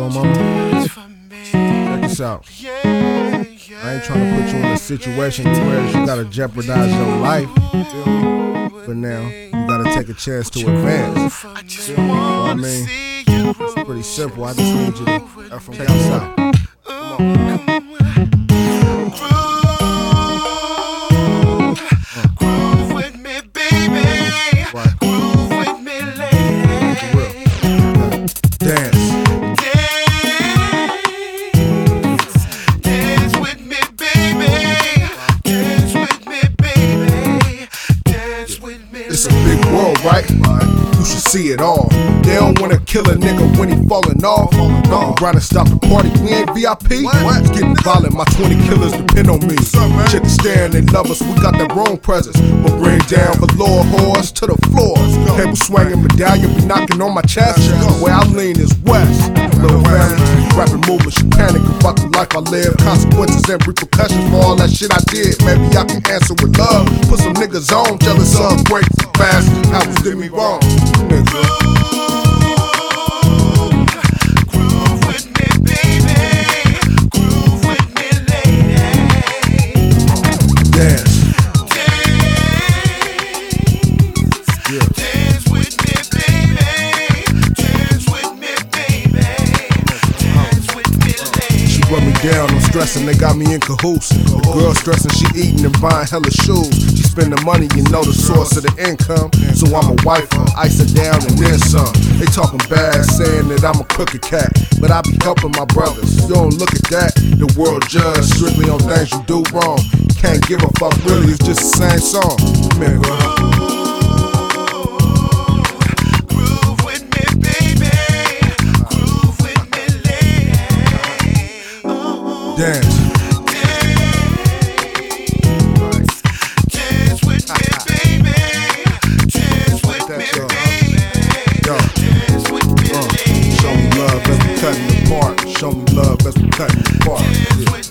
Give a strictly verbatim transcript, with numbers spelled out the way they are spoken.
on, mama. Check this out. I ain't trying to put you in a situation where you gotta jeopardize your life. But now you gotta take a chance to advance. You know what I mean? It's pretty simple. I just need you to check this out. Come on. Groove with me, baby. Groove with me, lady. Dance. Dance with me, baby. Dance with me, baby. Dance with me. It's a big world, right? You should see it all. They don't wanna kill a nigga when he falling off. No, trying to stop the party. We ain't V I P. What? It's getting violent. My twenty killers depend on me. Chicks staring, they love us. We got their own presence. But bring down the lower horse to the floor. Table swinging, medallion be knocking on my chest. Where I lean is west. Little family, rapping movement, she panic about the life I live. Consequences and repercussions for all that shit I did. Maybe I can answer with love. Put some niggas on, jealous of, grateful, fast. How was did me wrong? Nigga. Down, I'm stressing, they got me in cahoots. The girl stressing, she eating and buying hella shoes. She spending money, you know the source of the income. So I'm a wife, ice her down and then some. They talking bad, saying that I'm a crooked cat, but I be helping my brothers. You don't look at that, the world judge strictly on things you do wrong. Can't give a fuck, really, it's just the same song. Man, dance. Dance with me, baby. Dance with me, baby. Dance with me, uh, show me love as we cutting apart. Show me love as we cutting apart. Yeah.